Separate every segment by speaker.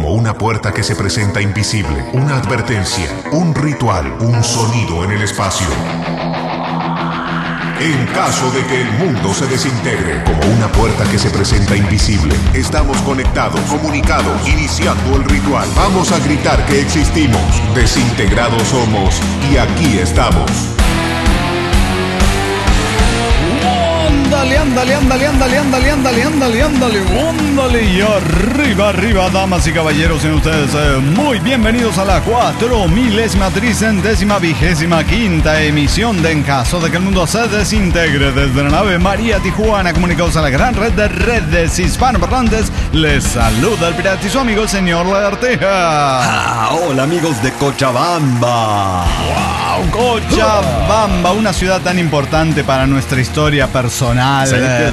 Speaker 1: como una puerta que se presenta invisible, una advertencia, un ritual, un sonido en el espacio. En caso de que el mundo se desintegre, como una puerta que se presenta invisible, estamos conectados, comunicados, iniciando el ritual. Vamos a gritar que existimos, desintegrados somos y aquí estamos.
Speaker 2: Ándale, y arriba, damas y caballeros, sean ustedes muy bienvenidos a la 4000ª emisión de En Caso de que el Mundo se Desintegre, desde la nave María Tijuana, comunicados a la gran red de redes hispanoparlantes. Les saluda el pirata y su amigo el señor Lagarteja.
Speaker 3: Hola amigos de Cochabamba.
Speaker 2: ¡Wow! Cochabamba, una ciudad tan importante para nuestra historia personal.
Speaker 3: Sí.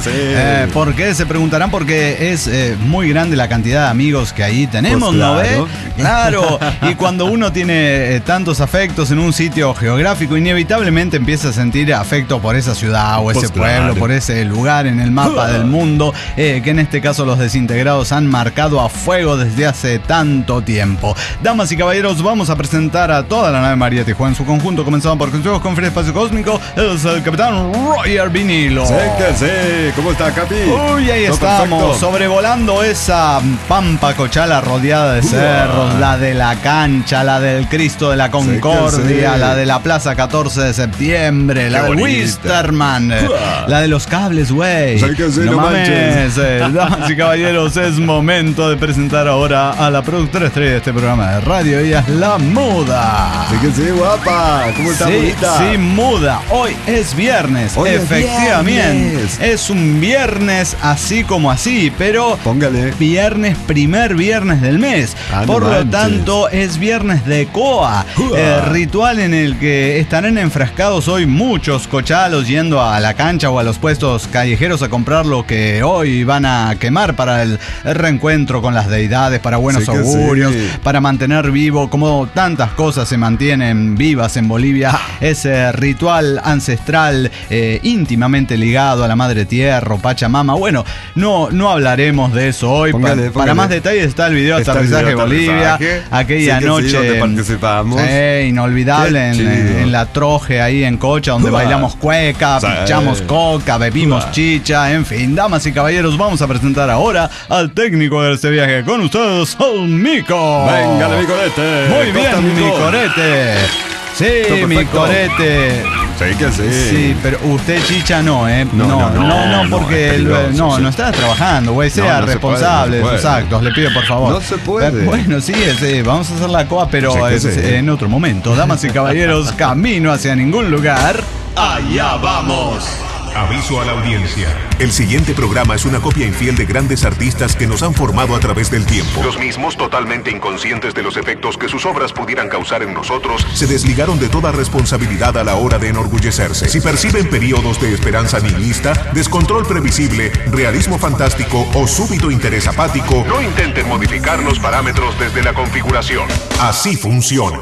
Speaker 2: ¿Por qué? Se preguntarán, porque es muy grande la cantidad de amigos que ahí tenemos,
Speaker 3: pues
Speaker 2: ¿no
Speaker 3: claro.
Speaker 2: ve? Claro, y cuando uno tiene tantos afectos en un sitio geográfico, inevitablemente empieza a sentir afecto por esa ciudad o ese
Speaker 3: Pues
Speaker 2: pueblo,
Speaker 3: claro.
Speaker 2: por ese lugar en el mapa del mundo, que en este caso los desintegrados han marcado a fuego desde hace tanto tiempo. Damas y caballeros, vamos a presentar a toda la nave María Tijuana en su conjunto, comenzando por Consejos con Free Espacio Cósmico, es el capitán Roger Vinilo.
Speaker 3: Sí. ¿Cómo está, Capi?
Speaker 2: Uy, ahí
Speaker 3: ¿Todo
Speaker 2: estamos,
Speaker 3: perfecto?
Speaker 2: sobrevolando esa pampa cochala rodeada de cerros, la de la cancha, la del Cristo de la Concordia,
Speaker 3: sí.
Speaker 2: la de la Plaza 14 de septiembre, la
Speaker 3: Qué
Speaker 2: del
Speaker 3: bonita.
Speaker 2: Wisterman, la de los cables, güey.
Speaker 3: Sí que sí,
Speaker 2: No
Speaker 3: no
Speaker 2: mames, damas y caballeros, es momento de presentar ahora a la productora estrella de este programa de radio. Ella es la Muda.
Speaker 3: Sí que sí, guapa. ¿Cómo está, bonita?
Speaker 2: Sí, Muda. Hoy es viernes,
Speaker 3: Hoy es
Speaker 2: efectivamente.
Speaker 3: viernes.
Speaker 2: Es un viernes así como así, pero
Speaker 3: Póngale.
Speaker 2: primer viernes del mes.
Speaker 3: Ah, no
Speaker 2: Por lo
Speaker 3: manches.
Speaker 2: tanto, es viernes de COA, ritual en el que estarán enfrascados hoy muchos cochalos yendo a la cancha o a los puestos callejeros a comprar lo que hoy van a quemar para el reencuentro con las deidades, para buenos
Speaker 3: Sí que
Speaker 2: augurios,
Speaker 3: sí.
Speaker 2: para mantener vivo, como tantas cosas se mantienen vivas en Bolivia, ese ritual ancestral íntimamente ligado a la madre tierra o Pachamama. Bueno, no hablaremos de eso hoy.
Speaker 3: Póngale.
Speaker 2: Para más detalles está el video de
Speaker 3: Está el
Speaker 2: aterrizaje
Speaker 3: video de
Speaker 2: Bolivia,
Speaker 3: aterrizaje.
Speaker 2: aquella
Speaker 3: Sí que
Speaker 2: noche
Speaker 3: sí, donde participamos.
Speaker 2: inolvidable
Speaker 3: Qué chido.
Speaker 2: en la Troje ahí en Cocha, donde bailamos cueca,
Speaker 3: Sí.
Speaker 2: pichamos coca, bebimos chicha, en fin, damas y caballeros, vamos a presentar ahora al técnico de este viaje con ustedes, el Mico.
Speaker 3: Véngale, mi corete.
Speaker 2: Muy
Speaker 3: ¿Cómo está,
Speaker 2: bien, mi
Speaker 3: Mico?
Speaker 2: corete. Sí,
Speaker 3: Todo
Speaker 2: mi
Speaker 3: perfecto.
Speaker 2: corete.
Speaker 3: Sí que sí.
Speaker 2: Sí, pero usted chicha no, ¿eh?
Speaker 3: No,
Speaker 2: porque
Speaker 3: es peligroso, sí.
Speaker 2: no está trabajando, güey. Sea
Speaker 3: No se
Speaker 2: responsable
Speaker 3: puede,
Speaker 2: de sus actos, le pido por favor.
Speaker 3: No se puede.
Speaker 2: Bueno, sí, vamos a hacer la COA, pero
Speaker 3: Sí que sí.
Speaker 2: en otro momento. Damas y caballeros, camino hacia ningún lugar.
Speaker 3: Allá vamos.
Speaker 1: Aviso a la audiencia. El siguiente programa es una copia infiel de grandes artistas que nos han formado a través del tiempo. Los mismos, totalmente inconscientes de los efectos que sus obras pudieran causar en nosotros, se desligaron de toda responsabilidad a la hora de enorgullecerse. Si perciben periodos de esperanza nihilista, descontrol previsible, realismo fantástico o súbito interés apático, no intenten modificar los parámetros desde la configuración. Así funciona.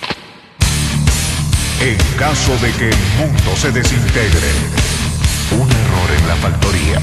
Speaker 1: En caso de que el mundo se desintegre. Un error en la factoría.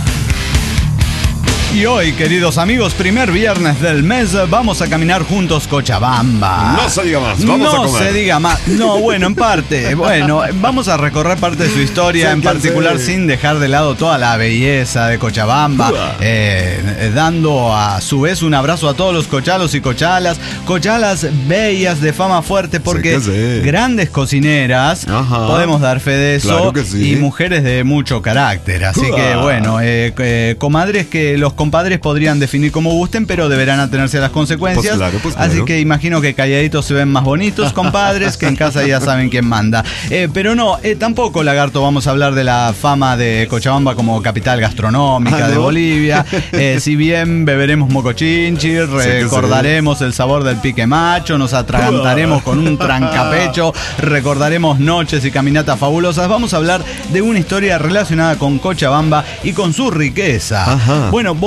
Speaker 2: Y hoy, queridos amigos, primer viernes del mes, vamos a caminar juntos Cochabamba.
Speaker 3: No se diga más, vamos a
Speaker 2: No
Speaker 3: comer.
Speaker 2: se diga más. No, bueno, en parte. Bueno, vamos a recorrer parte de su historia,
Speaker 3: Sí,
Speaker 2: en
Speaker 3: que
Speaker 2: particular
Speaker 3: sí.
Speaker 2: sin dejar de lado toda la belleza de Cochabamba, dando a su vez un abrazo a todos los cochalos y cochalas bellas de fama fuerte, porque
Speaker 3: Sí que sí.
Speaker 2: grandes cocineras,
Speaker 3: Ajá.
Speaker 2: podemos dar fe de eso,
Speaker 3: Claro que sí.
Speaker 2: y mujeres de mucho carácter. Así que bueno, comadres que los compadres podrían definir como gusten, pero deberán atenerse a las consecuencias.
Speaker 3: Pues claro.
Speaker 2: Así que imagino que calladitos se ven más bonitos, compadres, que en casa ya saben quién manda. Pero no, tampoco, Lagarto, vamos a hablar de la fama de Cochabamba como capital gastronómica
Speaker 3: ¿no?
Speaker 2: de Bolivia. Si bien beberemos mocochinchi, recordaremos el sabor del pique macho, nos atragantaremos con un trancapecho, recordaremos noches y caminatas fabulosas. Vamos a hablar de una historia relacionada con Cochabamba y con su riqueza.
Speaker 3: Ajá.
Speaker 2: Bueno, Bolivia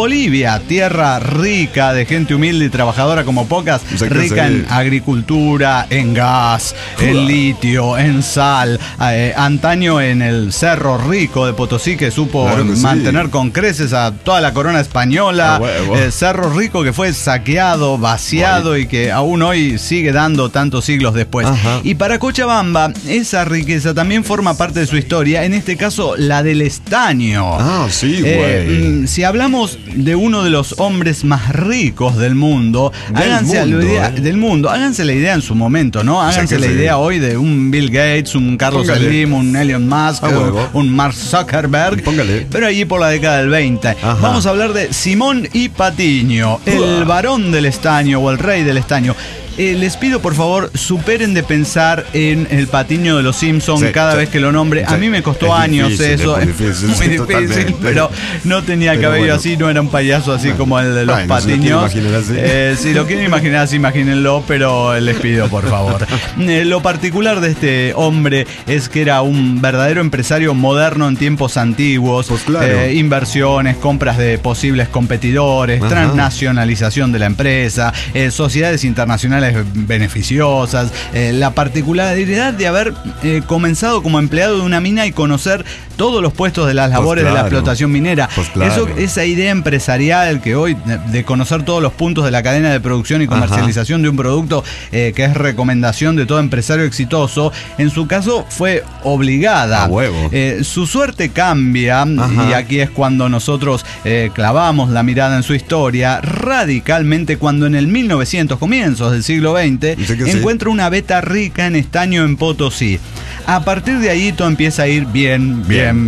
Speaker 2: Bolivia, tierra rica de gente humilde y trabajadora como pocas, rica en agricultura, en gas, en litio, en sal, antaño en el Cerro Rico de Potosí, que supo mantener con creces a toda la corona española, Cerro Rico que fue saqueado, vaciado y que aún hoy sigue dando tantos siglos después. Y para Cochabamba, esa riqueza también forma parte de su historia, en este caso la del estaño. Si hablamos de uno de los hombres más ricos del mundo, háganse la idea en su momento, ¿no? Háganse la idea hoy de un Bill Gates, un Carlos Slim, un Elon Musk, un Mark Zuckerberg, pero allí por la década del 20. Vamos a hablar de Simón y Patiño, el varón del estaño o el rey del estaño. Les pido por favor superen de pensar en el Patiño de los Simpsons cada vez que lo nombre. A mí me costó años eso, es muy difícil, pero no tenía cabello así, no era un payaso así como el de los Patiños. Si lo quieren imaginar así, imagínenlo, pero les pido por favor. Lo particular de este hombre es que era un verdadero empresario moderno en tiempos antiguos, inversiones, compras de posibles competidores, transnacionalización de la empresa, sociedades internacionales beneficiosas, la particularidad de haber comenzado como empleado de una mina y conocer todos los puestos de las labores de la explotación minera. Esa idea empresarial que hoy, de conocer todos los puntos de la cadena de producción y comercialización de un producto, que es recomendación de todo empresario exitoso, en su caso fue obligada. Su suerte cambia, y aquí es cuando nosotros clavamos la mirada en su historia, radicalmente cuando en el 1900, comienzos del siglo XX, encuentra una veta rica en estaño en Potosí. A partir de ahí todo empieza a ir bien.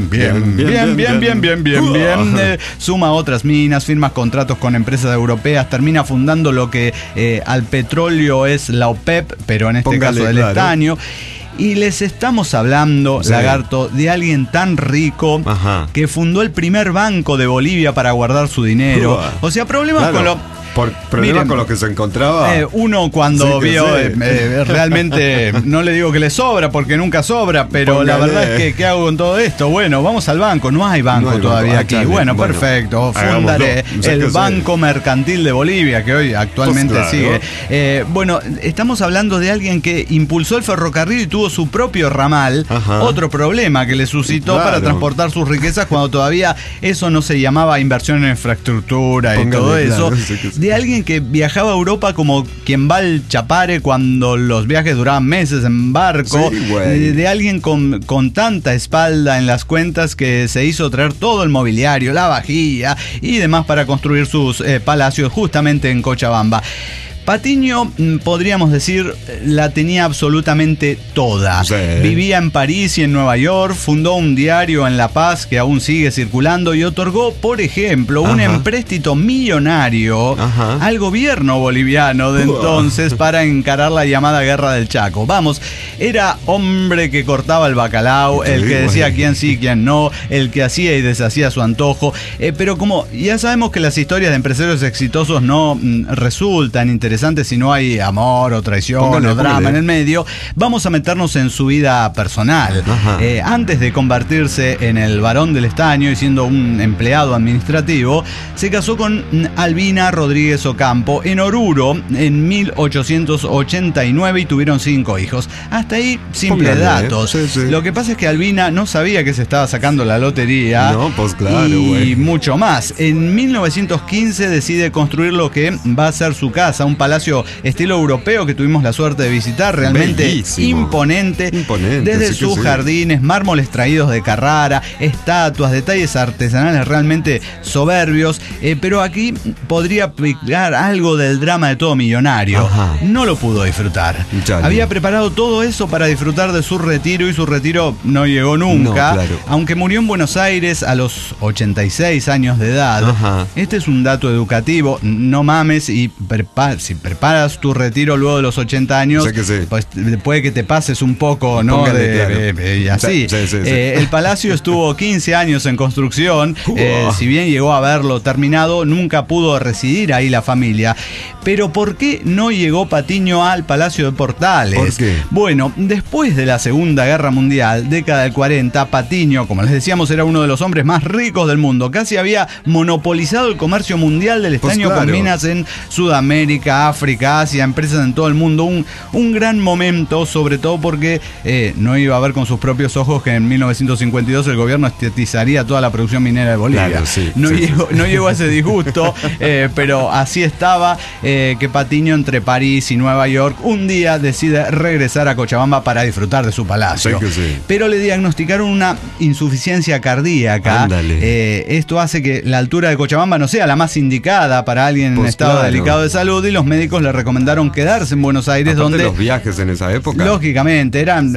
Speaker 2: Suma otras minas, firma contratos con empresas europeas, termina fundando lo que al petróleo es la OPEP, pero en este caso del estaño. Y les estamos hablando, Lagarto, de alguien tan rico que fundó el primer banco de Bolivia para guardar su dinero. O sea, problemas con lo...
Speaker 3: Problemas con los que se encontraba.
Speaker 2: Uno cuando vio, realmente, no le digo que le sobra, porque nunca sobra, pero la verdad es que, ¿qué hago con todo esto? Bueno, vamos al banco. No hay banco todavía aquí. Perfecto. Fundaré el Banco Mercantil de Bolivia, que hoy actualmente sigue. Estamos hablando de alguien que impulsó el ferrocarril y tuvo su propio ramal. Otro problema que le suscitó para transportar sus riquezas cuando todavía eso no se llamaba inversión en infraestructura y todo eso. De alguien que viajaba a Europa como quien va al Chapare cuando los viajes duraban meses en barco. De alguien con tanta espalda en las cuentas que se hizo traer todo el mobiliario, la vajilla y demás para construir sus palacios justamente en Cochabamba. Patiño, podríamos decir, la tenía absolutamente toda. Vivía en París y en Nueva York, fundó un diario en La Paz que aún sigue circulando y otorgó, por ejemplo, un empréstito millonario al gobierno boliviano de entonces para encarar la llamada Guerra del Chaco. Vamos, era hombre que cortaba el bacalao, el que decía quién sí, quién no, el que hacía y deshacía su antojo. Pero como ya sabemos que las historias de empresarios exitosos no resultan interesantes si no hay amor o traición o drama en el medio, vamos a meternos en su vida personal. Antes de convertirse en el varón del estaño y siendo un empleado administrativo, se casó con Albina Rodríguez Ocampo en Oruro en 1889 y tuvieron 5 hijos. Hasta ahí, simple datos. Lo que pasa es que Albina no sabía que se estaba sacando la lotería y mucho más. En 1915 decide construir lo que va a ser su casa, un palacio estilo europeo que tuvimos la suerte de visitar, realmente imponente. Desde sus jardines, mármoles traídos de Carrara, estatuas, detalles artesanales realmente soberbios, pero aquí podría aplicar algo del drama de todo millonario. No lo pudo disfrutar. Había preparado todo eso para disfrutar de su retiro y su retiro no llegó nunca, aunque murió en Buenos Aires a los 86 años de edad. Este es un dato educativo, no mames y si preparas tu retiro luego de los 80 años, pues puede que te pases un poco, ¿no? Y así. El palacio estuvo 15 años en construcción. Si bien llegó a verlo terminado, nunca pudo residir ahí la familia. Pero ¿por qué no llegó Patiño al Palacio de Portales?
Speaker 3: ¿Por qué?
Speaker 2: Bueno, después de la Segunda Guerra Mundial, década del 40, Patiño, como les decíamos, era uno de los hombres más ricos del mundo. Casi había monopolizado el comercio mundial del estaño con minas en Sudamérica, África, Asia, empresas en todo el mundo. Un gran momento, sobre todo porque no iba a ver con sus propios ojos que en 1952 el gobierno estatizaría toda la producción minera de Bolivia. Claro, no llegó a ese disgusto, pero así estaba, que Patiño, entre París y Nueva York, un día decide regresar a Cochabamba para disfrutar de su palacio. Pero le diagnosticaron una insuficiencia cardíaca. Esto hace que la altura de Cochabamba no sea la más indicada para alguien en estado delicado de salud, y los médicos le recomendaron quedarse en Buenos Aires.
Speaker 3: Aparte
Speaker 2: donde
Speaker 3: los viajes en esa época,
Speaker 2: lógicamente eran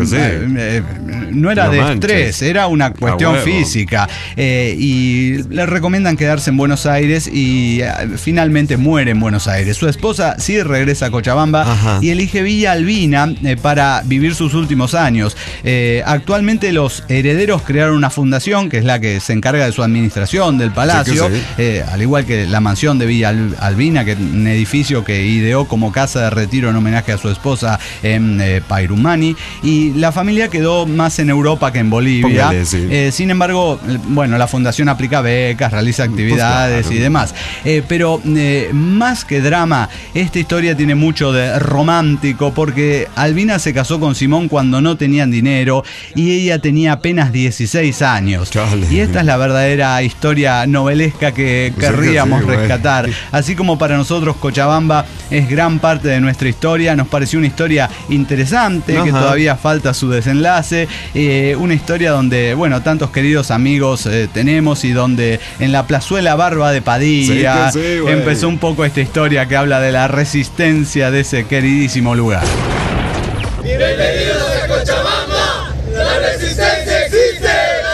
Speaker 2: no era de estrés, era una cuestión física, y le recomiendan quedarse en Buenos Aires, y finalmente muere en Buenos Aires. Su esposa sí regresa a Cochabamba y elige Villa Albina para vivir sus últimos años. Actualmente los herederos crearon una fundación que es la que se encarga de su administración del palacio, al igual que la mansión de Villa Albina, que es un edificio que ideó como casa de retiro en homenaje a su esposa en Pairumani, y la familia quedó más en Europa que en Bolivia. Sin embargo, bueno, la fundación aplica becas, realiza actividades y demás. Pero más que drama, esta historia tiene mucho de romántico, porque Albina se casó con Simón cuando no tenían dinero y ella tenía apenas 16 años. Y esta es la verdadera historia novelesca que querríamos rescatar. Así como para nosotros Cochabamba es gran parte de nuestra historia, nos pareció una historia interesante, que todavía falta su desenlace, una historia donde, bueno, tantos queridos amigos tenemos, y donde en la plazuela Barba de Padilla empezó un poco esta historia que habla de la resistencia de ese queridísimo lugar.
Speaker 4: Bienvenidos a Cochabamba, la resistencia existe.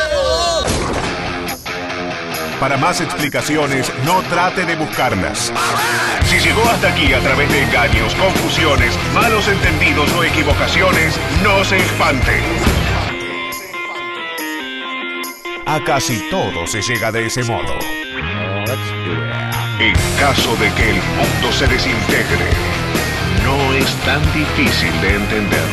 Speaker 1: Para más explicaciones, no trate de buscarlas. Si llegó hasta aquí a través de engaños, confusiones, malos entendidos o equivocaciones, no se espante. A casi todo se llega de ese modo. En caso de que el mundo se desintegre, no es tan difícil de entender.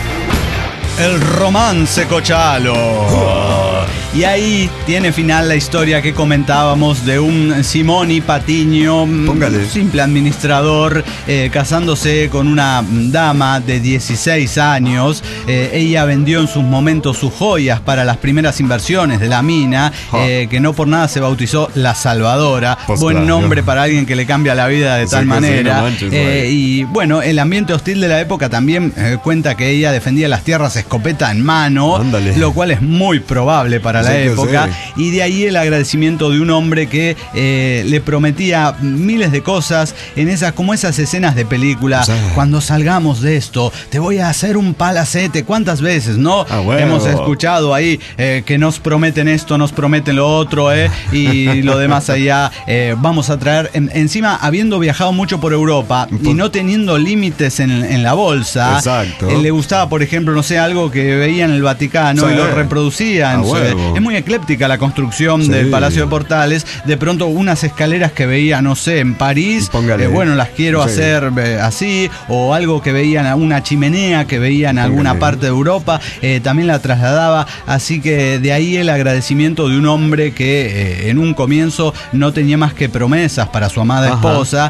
Speaker 2: El romance Cochalo. Y ahí tiene final la historia que comentábamos de un Simón Patiño, simple administrador, casándose con una dama de 16 años. Ella vendió en sus momentos sus joyas para las primeras inversiones de la mina, que no por nada se bautizó La Salvadora. Buen nombre para alguien que le cambia la vida de tal manera. Y bueno, el ambiente hostil de la época también cuenta que ella defendía las tierras escopeta en mano, lo cual es muy probable para la época, y de ahí el agradecimiento de un hombre que le prometía miles de cosas en esas, como esas escenas de película. Cuando salgamos de esto, te voy a hacer un palacete. ¿Cuántas veces, no? Hemos escuchado ahí que nos prometen esto, nos prometen lo otro, y lo demás allá. Vamos a traer, encima habiendo viajado mucho por Europa y no teniendo límites en la bolsa, le gustaba, por ejemplo, no sé, algo que veía en el Vaticano y lo reproducía. Es muy ecléptica la construcción del Palacio de Portales. De pronto unas escaleras que veía, no sé, en París, bueno, las quiero hacer así, o algo que veían, una chimenea que veía en alguna parte de Europa, también la trasladaba. Así que de ahí el agradecimiento de un hombre que en un comienzo no tenía más que promesas para su amada esposa,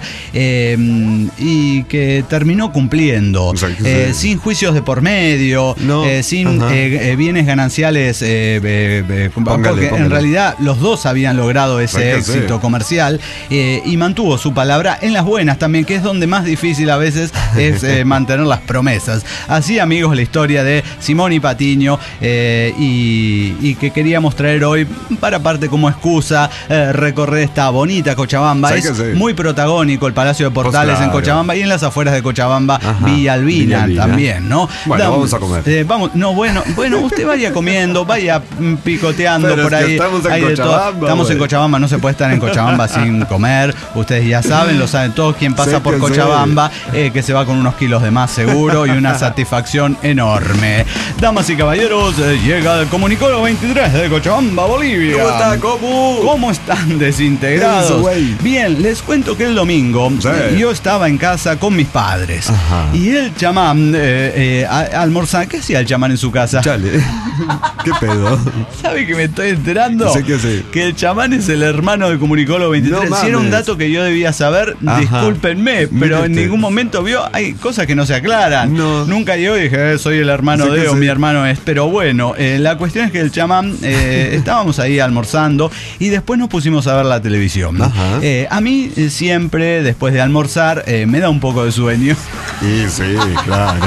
Speaker 2: y que terminó cumpliendo, sin juicios de por medio, sin bienes gananciales, porque en realidad los dos habían logrado ese éxito comercial, y mantuvo su palabra en las buenas también, que es donde más difícil a veces es mantener las promesas. Así, amigos, la historia de Simón Patiño, y que queríamos traer hoy para parte como excusa, recorrer esta bonita Cochabamba. Es muy protagónico el Palacio de Portales en Cochabamba, y en las afueras de Cochabamba Villa Albina también, ¿no?
Speaker 3: Bueno, vamos a comer.
Speaker 2: Bueno, usted vaya comiendo, vaya picoteando
Speaker 3: Pero
Speaker 2: por
Speaker 3: es que
Speaker 2: ahí.
Speaker 3: estamos en
Speaker 2: hay de todo.
Speaker 3: Cochabamba,
Speaker 2: Estamos en
Speaker 3: güey.
Speaker 2: Cochabamba, no se puede estar en Cochabamba sin comer. Ustedes ya saben, lo saben todos. Quien pasa
Speaker 3: Sé
Speaker 2: por
Speaker 3: que
Speaker 2: Cochabamba, que se va con unos kilos de más seguro y una satisfacción enorme. Damas y caballeros, llega el Comunicólogo 23 de Cochabamba, Bolivia.
Speaker 3: ¿Cómo está, Comu?
Speaker 2: ¿Cómo están desintegrados?
Speaker 3: Eso, güey.
Speaker 2: Bien, les cuento que el domingo
Speaker 3: Sí.
Speaker 2: yo estaba en casa con mis padres.
Speaker 3: Ajá.
Speaker 2: Y el chamán almorzaba. ¿Qué hacía el chamán en su casa?
Speaker 3: Chale. ¿Qué pedo?
Speaker 2: ¿Sabe que me estoy enterando?
Speaker 3: Sí, que sí.
Speaker 2: Que el chamán es el hermano de Comunicólogo 23.
Speaker 3: No
Speaker 2: Si era un
Speaker 3: mames.
Speaker 2: dato que yo debía saber,
Speaker 3: Ajá.
Speaker 2: discúlpenme, pero en
Speaker 3: Mírate.
Speaker 2: ningún momento vio, hay cosas que no se aclaran.
Speaker 3: No.
Speaker 2: Nunca yo dije, soy el hermano
Speaker 3: Sí
Speaker 2: de
Speaker 3: que
Speaker 2: o
Speaker 3: sí.
Speaker 2: mi hermano es. Pero bueno, la cuestión es que el chamán, estábamos ahí almorzando y después nos pusimos a ver la televisión.
Speaker 3: Ajá.
Speaker 2: A mí siempre, después de almorzar, me da un poco de sueño.
Speaker 3: Y sí, claro.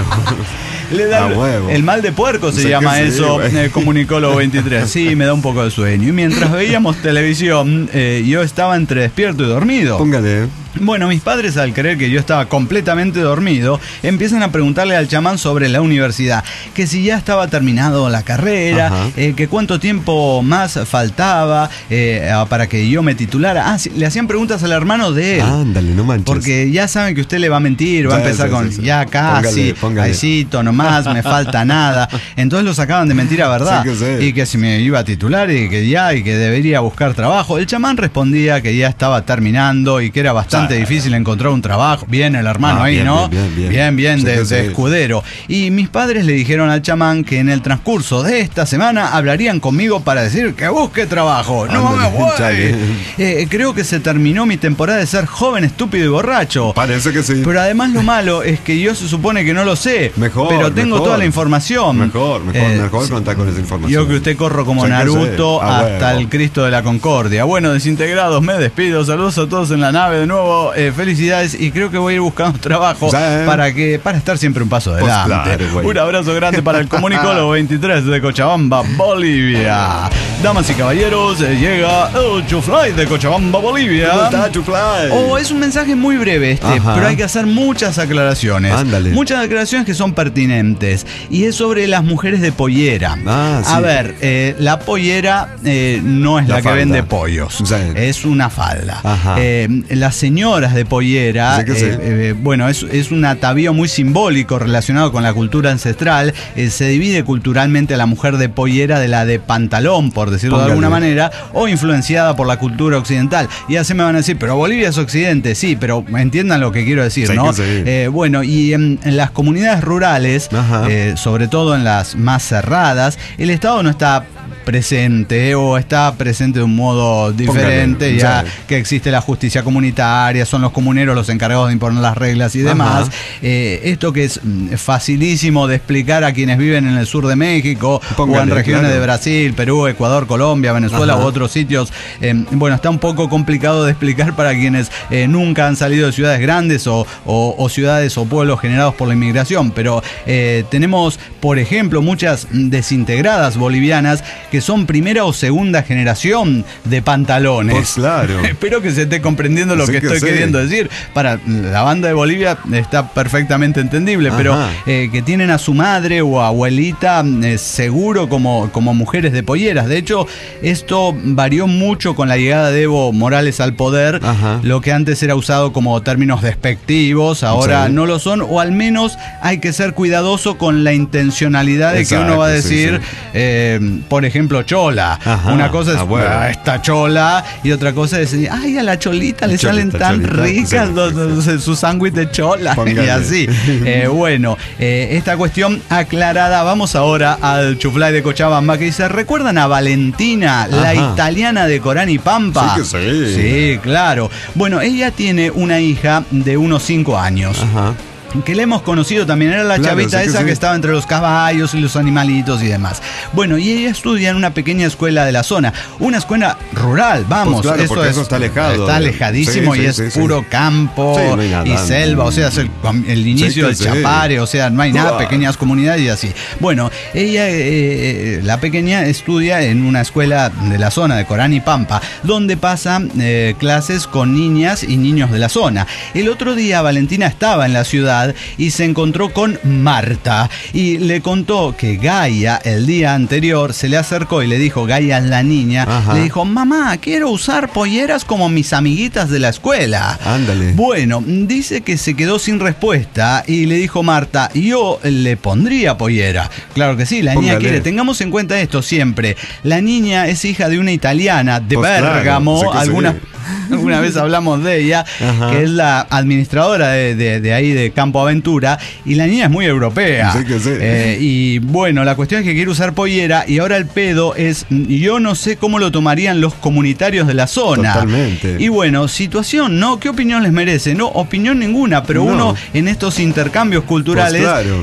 Speaker 2: Le da
Speaker 3: A huevo.
Speaker 2: el mal de puerco se
Speaker 3: Sé
Speaker 2: llama
Speaker 3: que sí,
Speaker 2: eso,
Speaker 3: güey.
Speaker 2: Comunicólogo 23. Sí, me da un poco de sueño. Y mientras veíamos televisión, yo estaba entre despierto y dormido.
Speaker 3: Póngale.
Speaker 2: Bueno, mis padres, al creer que yo estaba completamente dormido, empiezan a preguntarle al chamán sobre la universidad, que si ya estaba terminado la carrera,
Speaker 3: Ajá.
Speaker 2: que cuánto tiempo más faltaba para que yo me titulara. Ah, sí, le hacían preguntas al hermano de él.
Speaker 3: Ándale, no manches.
Speaker 2: Porque ya saben que usted le va a mentir, va a
Speaker 3: Sí,
Speaker 2: empezar
Speaker 3: sí,
Speaker 2: con
Speaker 3: sí.
Speaker 2: ya casi,
Speaker 3: Póngale.
Speaker 2: ahícito nomás, me falta nada. Entonces lo sacaban de mentira, ¿verdad?
Speaker 3: Sí que sí.
Speaker 2: Y que si me iba a titular y que debería buscar trabajo. El chamán respondía que ya estaba terminando y que era bastante
Speaker 3: Sí.
Speaker 2: difícil encontrar un trabajo. Bien el hermano ahí,
Speaker 3: Bien,
Speaker 2: ¿no?
Speaker 3: bien. Sí
Speaker 2: de
Speaker 3: que sí.
Speaker 2: escudero. Y mis padres le dijeron al chamán que en el transcurso de esta semana hablarían conmigo para decir que busque trabajo. No
Speaker 3: Ándale,
Speaker 2: me voy.
Speaker 3: chale.
Speaker 2: Creo que se terminó mi temporada de ser joven, estúpido y borracho.
Speaker 3: Parece que sí.
Speaker 2: Pero además lo malo es que yo se supone que no lo sé.
Speaker 3: Mejor,
Speaker 2: pero tengo
Speaker 3: mejor.
Speaker 2: toda la información.
Speaker 3: Mejor
Speaker 2: Sí.
Speaker 3: contar con esa información.
Speaker 2: Yo que usted corro como
Speaker 3: Sí que
Speaker 2: Naruto
Speaker 3: sí. A
Speaker 2: hasta
Speaker 3: huevo.
Speaker 2: el Cristo de la Concordia. Bueno, desintegrados, me despido. Saludos a todos en la nave de nuevo. Felicidades y creo que voy a ir buscando trabajo
Speaker 3: Sí.
Speaker 2: para estar siempre un paso
Speaker 3: Pues
Speaker 2: adelante.
Speaker 3: claro, güey.
Speaker 2: Un abrazo grande para el Comunicólogo 23 de Cochabamba, Bolivia. Damas y caballeros, llega el Chufly de Cochabamba, Bolivia.
Speaker 3: ¿Cómo está, Chufly?
Speaker 2: Es un mensaje muy breve
Speaker 3: Ajá.
Speaker 2: pero hay que hacer muchas aclaraciones.
Speaker 3: Ándale.
Speaker 2: Muchas aclaraciones que son pertinentes. Y es sobre las mujeres de pollera.
Speaker 3: Ah, sí.
Speaker 2: A ver, la pollera no es la que
Speaker 3: falda.
Speaker 2: vende pollos.
Speaker 3: Sí.
Speaker 2: Es una falda.
Speaker 3: Ajá.
Speaker 2: Las señoras de pollera,
Speaker 3: Sí que sí.
Speaker 2: bueno, es un atavío muy simbólico relacionado con la cultura ancestral. Se divide culturalmente a la mujer de pollera de la de pantalón, por decirlo
Speaker 3: Póngale.
Speaker 2: de alguna manera, o influenciada por la cultura occidental. Y ya se me van a decir, pero Bolivia es occidente, sí, pero entiendan lo que quiero decir,
Speaker 3: Sí
Speaker 2: ¿no?
Speaker 3: que sí.
Speaker 2: Bueno, y en las comunidades rurales,
Speaker 3: Ajá.
Speaker 2: sobre todo en las más cerradas, el Estado no está presente o está presente de un modo diferente,
Speaker 3: Póngale,
Speaker 2: ya
Speaker 3: sí.
Speaker 2: que existe la justicia comunitaria, son los comuneros los encargados de imponer las reglas y demás.
Speaker 3: Ajá.
Speaker 2: Esto que es facilísimo de explicar a quienes viven en el sur de México
Speaker 3: Póngale,
Speaker 2: o en regiones
Speaker 3: claro.
Speaker 2: de Brasil, Perú, Ecuador, Colombia, Venezuela
Speaker 3: Ajá.
Speaker 2: u otros sitios. Bueno, está un poco complicado de explicar para quienes nunca han salido de ciudades grandes o ciudades o pueblos generados por la inmigración, pero tenemos, por ejemplo, muchas desintegradas bolivianas que son primera o segunda generación de pantalones.
Speaker 3: Pues claro.
Speaker 2: Espero que se esté comprendiendo lo
Speaker 3: Sí
Speaker 2: que
Speaker 3: que
Speaker 2: estoy
Speaker 3: sí.
Speaker 2: queriendo decir. Para la banda de Bolivia está perfectamente entendible, pero
Speaker 3: Ajá.
Speaker 2: que tienen a su madre o abuelita seguro como mujeres de polleras. De hecho, esto varió mucho con la llegada de Evo Morales al poder.
Speaker 3: Ajá.
Speaker 2: Lo que antes era usado como términos despectivos, ahora
Speaker 3: Sí.
Speaker 2: no lo son, o al menos hay que ser cuidadoso con la intencionalidad de que uno va a
Speaker 3: Exacto, sí,
Speaker 2: decir, por ejemplo, chola.
Speaker 3: Ajá.
Speaker 2: Una cosa es,
Speaker 3: Bueno.
Speaker 2: esta chola, y otra cosa es decir, ay, a la cholita le
Speaker 3: Cholita,
Speaker 2: salen tan
Speaker 3: cholita,
Speaker 2: ricas
Speaker 3: sí.
Speaker 2: su sándwich de chola.
Speaker 3: Póngale.
Speaker 2: Y así. Bueno, esta cuestión aclarada, vamos ahora al Chuflay de Cochabamba, que dice, ¿recuerdan a Valentina, la
Speaker 3: Ajá.
Speaker 2: italiana de Corán y Pampa?
Speaker 3: Sí que sí.
Speaker 2: Sí, claro. Bueno, ella tiene una hija de unos 5 años.
Speaker 3: Ajá.
Speaker 2: Que le hemos conocido también, era la
Speaker 3: Claro,
Speaker 2: chavita
Speaker 3: sí que
Speaker 2: esa
Speaker 3: sí.
Speaker 2: que estaba entre los caballos y los animalitos y demás. Bueno, y ella estudia en una pequeña escuela de la zona, una escuela rural, vamos,
Speaker 3: Pues claro, porque eso está alejado.
Speaker 2: está alejadísimo
Speaker 3: Sí,
Speaker 2: y
Speaker 3: sí,
Speaker 2: es
Speaker 3: sí, sí.
Speaker 2: puro campo
Speaker 3: Sí, no hay nada.
Speaker 2: y selva, o sea, es el inicio
Speaker 3: Sí,
Speaker 2: del
Speaker 3: que sí.
Speaker 2: Chapare, o sea, no hay nada,
Speaker 3: Uah.
Speaker 2: pequeñas comunidades y así. Bueno, ella, la pequeña, estudia en una escuela de la zona de Corán y Pampa, donde pasa clases con niñas y niños de la zona. El otro día Valentina estaba en la ciudad ciudad y se encontró con Marta y le contó que Gaia el día anterior se le acercó y le dijo, Gaia es la niña,
Speaker 3: Ajá.
Speaker 2: le dijo, mamá, quiero usar polleras como mis amiguitas de la escuela.
Speaker 3: Ándale.
Speaker 2: Bueno, dice que se quedó sin respuesta y le dijo Marta, yo le pondría pollera. Claro que sí, la niña
Speaker 3: Póngale.
Speaker 2: quiere. Tengamos en cuenta esto siempre. La niña es hija de una italiana de
Speaker 3: Pues claro,
Speaker 2: Bérgamo.
Speaker 3: sé que
Speaker 2: Alguna vez hablamos de ella,
Speaker 3: Ajá.
Speaker 2: que es la administradora de ahí de Campo Aventura, y la niña es muy europea.
Speaker 3: Sé que sí.
Speaker 2: Y bueno, la cuestión es que quiere usar pollera y ahora el pedo es, yo no sé cómo lo tomarían los comunitarios de la zona.
Speaker 3: Totalmente.
Speaker 2: Y bueno, situación, ¿no? ¿Qué opinión les merece? No, opinión ninguna, pero
Speaker 3: No.
Speaker 2: uno en estos intercambios culturales
Speaker 3: Pues claro.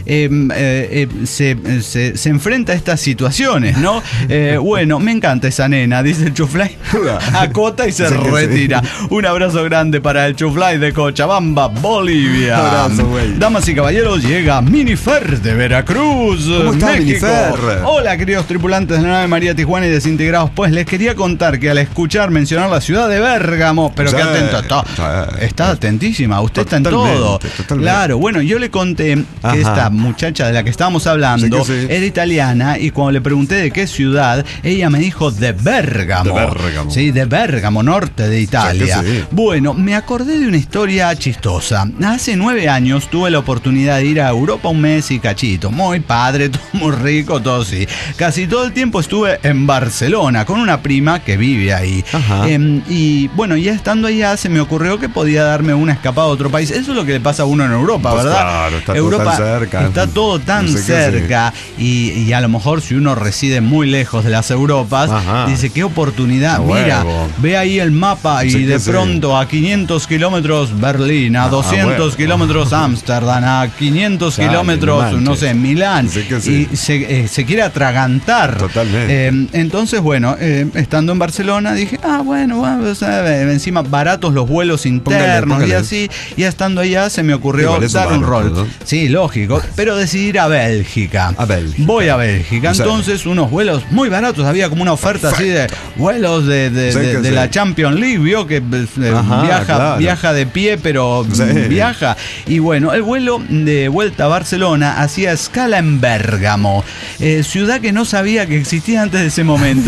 Speaker 2: se enfrenta a estas situaciones, ¿no? Bueno, me encanta esa nena, dice el Chuflay. Acota y se
Speaker 3: Sí que sí.
Speaker 2: retira. Un abrazo grande para el Chuflay de Cochabamba, Bolivia.
Speaker 3: Abrazo, güey.
Speaker 2: Damas y caballeros, llega Minifer de Veracruz,
Speaker 3: ¿Cómo está,
Speaker 2: México.
Speaker 3: Minifer?
Speaker 2: Hola, queridos tripulantes de la nave María Tijuana y desintegrados. Pues les quería contar que al escuchar mencionar la ciudad de Bérgamo, pero
Speaker 3: Sí,
Speaker 2: qué atento está atentísima, usted está en todo.
Speaker 3: Totalmente.
Speaker 2: Claro, bueno, yo le conté que
Speaker 3: Ajá.
Speaker 2: esta muchacha de la que estábamos hablando
Speaker 3: Sí que sí.
Speaker 2: era italiana y cuando le pregunté de qué ciudad, ella me dijo de Bérgamo.
Speaker 3: De Bérgamo.
Speaker 2: Sí, de Bérgamo, norte de Italia.
Speaker 3: Sí que sí.
Speaker 2: Bueno, me acordé de una historia chistosa. Hace 9 años tuve la oportunidad de ir a Europa un mes y cachito. Muy padre, todo muy rico, todo sí. Casi todo el tiempo estuve en Barcelona con una prima que vive ahí.
Speaker 3: Ajá.
Speaker 2: Y bueno, ya estando allá se me ocurrió que podía darme una escapada a otro país. Eso es lo que le pasa a uno en Europa,
Speaker 3: Pues
Speaker 2: ¿verdad?
Speaker 3: claro, está todo
Speaker 2: Europa
Speaker 3: tan cerca.
Speaker 2: está todo tan
Speaker 3: No sé qué
Speaker 2: cerca y a lo mejor si uno reside muy lejos de las Europas,
Speaker 3: Ajá.
Speaker 2: dice, qué oportunidad.
Speaker 3: A
Speaker 2: Mira,
Speaker 3: huevo.
Speaker 2: ve ahí el mapa y
Speaker 3: Sí que
Speaker 2: de
Speaker 3: sí.
Speaker 2: pronto a 500 kilómetros Berlín, a 200
Speaker 3: huevo.
Speaker 2: kilómetros Ámsterdam, a 500
Speaker 3: Dale,
Speaker 2: kilómetros,
Speaker 3: no
Speaker 2: no
Speaker 3: manches.
Speaker 2: sé, Milán.
Speaker 3: Sí que sí.
Speaker 2: Y se quiere atragantar.
Speaker 3: Totalmente.
Speaker 2: Entonces, bueno, estando en Barcelona dije, bueno, o sea, encima baratos los vuelos internos
Speaker 3: Póngale.
Speaker 2: y así. Y estando allá se me ocurrió
Speaker 3: Igual eso
Speaker 2: dar un
Speaker 3: vale,
Speaker 2: rol.
Speaker 3: ¿no?
Speaker 2: Sí, lógico. Pero decidí ir a Bélgica.
Speaker 3: A Bélgica.
Speaker 2: Voy a Bélgica.
Speaker 3: O sea,
Speaker 2: Entonces, unos vuelos muy baratos. Había como una oferta así de vuelos de
Speaker 3: Sí que sí.
Speaker 2: la Champions League, vio que
Speaker 3: Ajá, claro.
Speaker 2: viaja de pie, pero
Speaker 3: Sí.
Speaker 2: viaja. Y bueno, el vuelo de vuelta a Barcelona hacía escala en Bérgamo, ciudad que no sabía que existía antes de ese momento.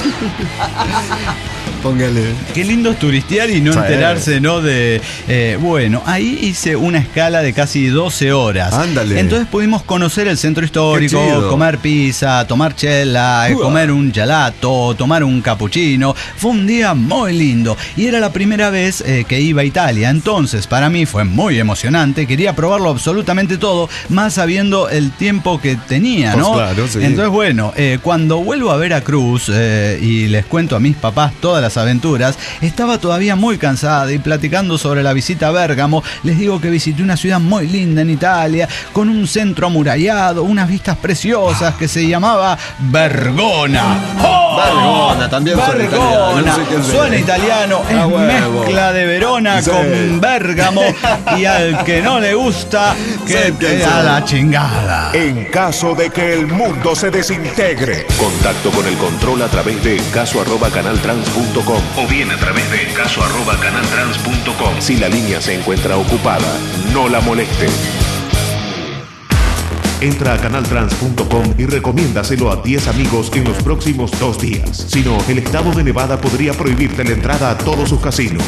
Speaker 3: Póngale.
Speaker 2: Qué lindo es turistear y no
Speaker 3: Sí.
Speaker 2: enterarse, ¿no? Bueno, ahí hice una escala de casi 12 horas.
Speaker 3: Ándale.
Speaker 2: Entonces pudimos conocer el centro histórico,
Speaker 3: Qué chido.
Speaker 2: comer pizza, tomar chela, comer un gelato, tomar un cappuccino. Fue un día muy lindo y era la primera vez que iba a Italia. Entonces, para mí fue muy emocionante. Quería probarlo absolutamente todo, más sabiendo el tiempo que tenía,
Speaker 3: Pues
Speaker 2: ¿no?
Speaker 3: claro, sí.
Speaker 2: Entonces, bueno, cuando vuelvo a Veracruz y les cuento a mis papás todas las aventuras, estaba todavía muy cansada y platicando sobre la visita a Bérgamo, les digo que visité una ciudad muy linda en Italia, con un centro amurallado, unas vistas preciosas que se llamaba Vergona. ¡Oh!
Speaker 3: Vergona, también suena
Speaker 2: Vergona.
Speaker 3: italiano, no sé qué sea.
Speaker 2: Suena italiano, es
Speaker 3: Ah, huevo.
Speaker 2: mezcla de Verona
Speaker 3: Sí.
Speaker 2: con Bérgamo y al que no le gusta, que
Speaker 3: Sí, que
Speaker 2: te
Speaker 3: sí.
Speaker 2: da la chingada.
Speaker 1: En caso de que el mundo se desintegre. Contacto con el control a través de caso@canaltrans.com o bien a través de caso@canaltrans.com. Si la línea se encuentra ocupada, no la moleste. Entra a canaltrans.com y recomiéndaselo a 10 amigos en los próximos 2 días. Si no, el estado de Nevada podría prohibirte la entrada a todos sus casinos.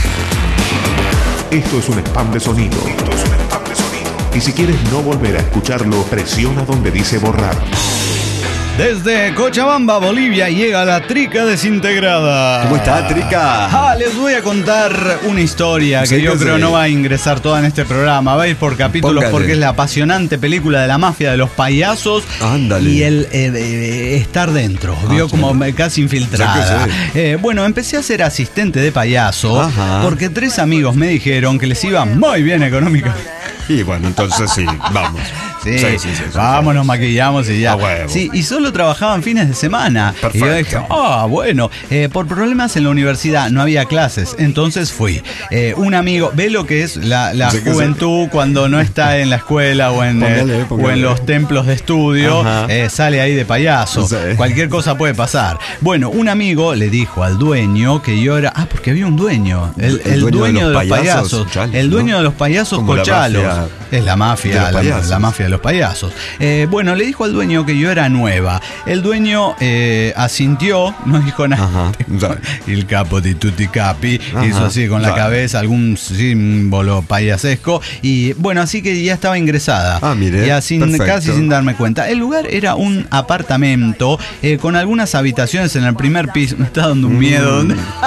Speaker 1: Esto es un spam de sonido. Y si quieres no volver a escucharlo, presiona donde dice borrar.
Speaker 2: Desde Cochabamba, Bolivia, llega la Trica Desintegrada.
Speaker 3: ¿Cómo está, Trica?
Speaker 2: Les voy a contar una historia que
Speaker 3: Sí,
Speaker 2: yo
Speaker 3: que
Speaker 2: creo
Speaker 3: sí.
Speaker 2: no va a ingresar toda en este programa. Va a ir por capítulos
Speaker 3: Póngale.
Speaker 2: porque es la apasionante película de la mafia de los payasos.
Speaker 3: Ándale.
Speaker 2: Y el estar dentro. Vio
Speaker 3: sí.
Speaker 2: como casi infiltrada.
Speaker 3: Sí que
Speaker 2: Bueno, empecé a ser asistente de payaso
Speaker 3: Ajá.
Speaker 2: porque 3 amigos me dijeron que les iba muy bien económica.
Speaker 3: Y bueno, entonces sí, vamos.
Speaker 2: Sí, vamos, nos maquillamos y ya. Sí, y solo trabajaban fines de semana. Perfecto. Y yo dije, bueno, por problemas en la universidad no había clases, entonces fui. Un amigo, ve lo que es la juventud cuando no está en la escuela o en los templos de estudio, sale ahí de payaso. Sí. Cualquier cosa puede pasar. Bueno, un amigo le dijo al dueño que yo era... porque había un dueño. El dueño de los payasos. El dueño de los payasos Cochalos. Es la mafia, la mafia de los payasos. Bueno, le dijo al dueño que yo era nueva. El dueño asintió, no dijo nada. El capo di tutti capi hizo así con la cabeza, algún símbolo payasesco. Y bueno, así que ya estaba ingresada. Mire, ya casi sin darme cuenta. El lugar era un apartamento con algunas habitaciones en el primer piso. Me está dando un miedo.